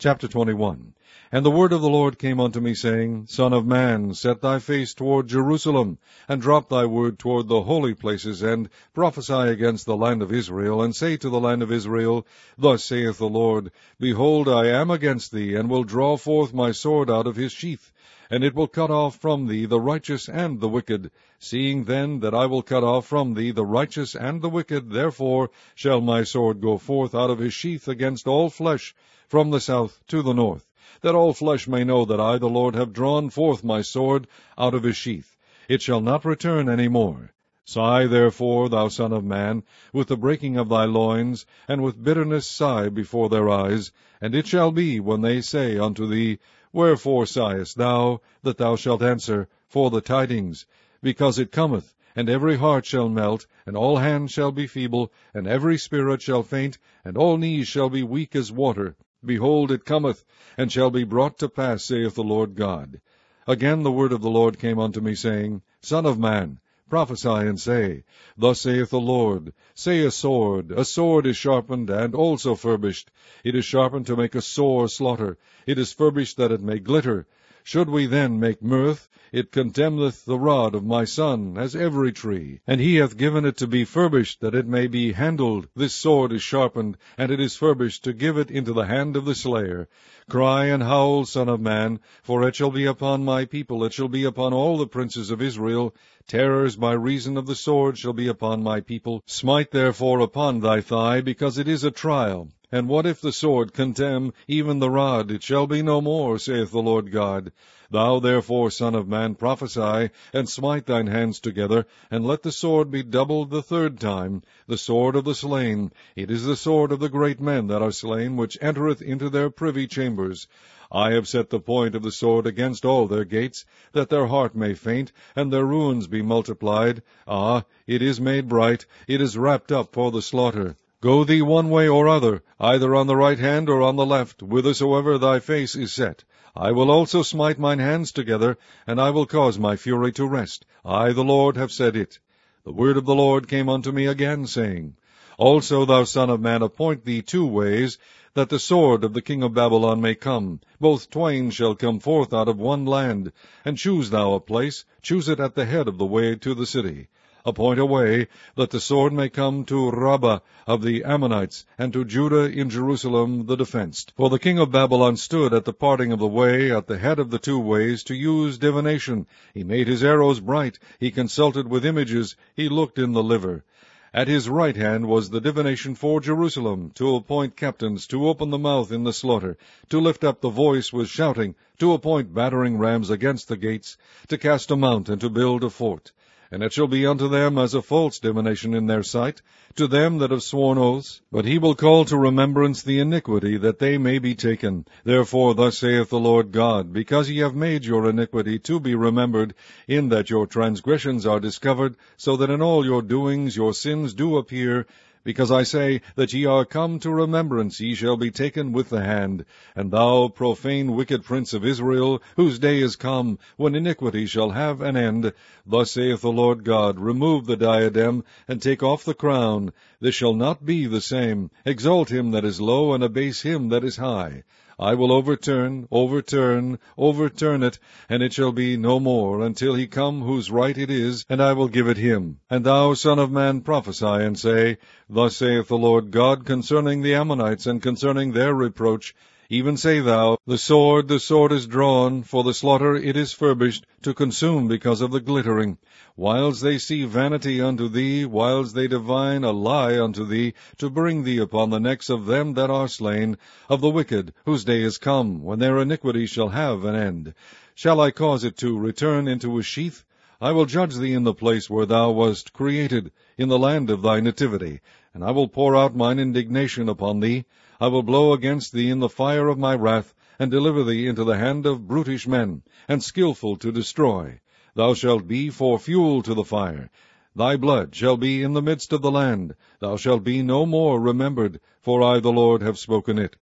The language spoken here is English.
Chapter 21. And the word of the Lord came unto me, saying, Son of man, set thy face toward Jerusalem, and drop thy word toward the holy places, and prophesy against the land of Israel, and say to the land of Israel, Thus saith the Lord, Behold, I am against thee, and will draw forth my sword out of his sheath, and it will cut off from thee the righteous and the wicked. Seeing then that I will cut off from thee the righteous and the wicked, therefore shall my sword go forth out of his sheath against all flesh, from the south to the north, that all flesh may know that I, the Lord, have drawn forth my sword out of his sheath. It shall not return any more. Sigh therefore, thou son of man, with the breaking of thy loins, and with bitterness sigh before their eyes. And it shall be, when they say unto thee, Wherefore sighest thou? That thou shalt answer, For the tidings. Because it cometh, and every heart shall melt, and all hands shall be feeble, and every spirit shall faint, and all knees shall be weak as water. Behold, it cometh, and shall be brought to pass, saith the Lord God. Again the word of the Lord came unto me, saying, Son of man, prophesy and say, Thus saith the Lord, Say a sword is sharpened, and also furbished. It is sharpened to make a sore slaughter. It is furbished that it may glitter. Should we then make mirth? It contemneth the rod of my son, as every tree. And he hath given it to be furbished, that it may be handled. This sword is sharpened, and it is furbished, to give it into the hand of the slayer. Cry and howl, son of man, for it shall be upon my people, it shall be upon all the princes of Israel. Terrors by reason of the sword shall be upon my people. Smite therefore upon thy thigh, because it is a trial. And what if the sword contemn even the rod? It shall be no more, saith the Lord God. Thou therefore, son of man, prophesy, and smite thine hands together, and let the sword be doubled the third time, the sword of the slain. It is the sword of the great men that are slain, which entereth into their privy chambers. I have set the point of the sword against all their gates, that their heart may faint, and their ruins be multiplied. It is made bright, it is wrapped up for the slaughter. Go thee one way or other, either on the right hand or on the left, whithersoever thy face is set. I will also smite mine hands together, and I will cause my fury to rest. I, the Lord, have said it. The word of the Lord came unto me again, saying, Also, thou son of man, appoint thee 2 ways, that the sword of the king of Babylon may come. Both twain shall come forth out of one land. And choose thou a place, choose it at the head of the way to the city. Appoint a way, that the sword may come to Rabbah of the Ammonites, and to Judah in Jerusalem the defenced. For the king of Babylon stood at the parting of the way, at the head of the 2 ways, to use divination. He made his arrows bright, he consulted with images, he looked in the liver. At his right hand was the divination for Jerusalem, to appoint captains, to open the mouth in the slaughter, to lift up the voice with shouting, to appoint battering rams against the gates, to cast a mount, and to build a fort. And it shall be unto them as a false divination in their sight, to them that have sworn oaths. But he will call to remembrance the iniquity, that they may be taken. Therefore thus saith the Lord God, Because ye have made your iniquity to be remembered, in that your transgressions are discovered, so that in all your doings your sins do appear, because I say that ye are come to remembrance, ye shall be taken with the hand. And thou, profane wicked prince of Israel, whose day is come, when iniquity shall have an end, thus saith the Lord God, Remove the diadem, and take off the crown. This shall not be the same. Exalt him that is low, and abase him that is high. I will overturn it, and it shall be no more, until he come whose right it is, and I will give it him. And thou, son of man, prophesy, and say, Thus saith the Lord God concerning the Ammonites, and concerning their reproach, Even say thou, the sword is drawn, for the slaughter it is furbished, to consume because of the glittering. Whiles they see vanity unto thee, whiles they divine a lie unto thee, to bring thee upon the necks of them that are slain, of the wicked, whose day is come, when their iniquity shall have an end. Shall I cause it to return into his sheath? I will judge thee in the place where thou wast created, in the land of thy nativity, and I will pour out mine indignation upon thee. I will blow against thee in the fire of my wrath, and deliver thee into the hand of brutish men, and skillful to destroy. Thou shalt be for fuel to the fire. Thy blood shall be in the midst of the land. Thou shalt be no more remembered, for I the Lord have spoken it.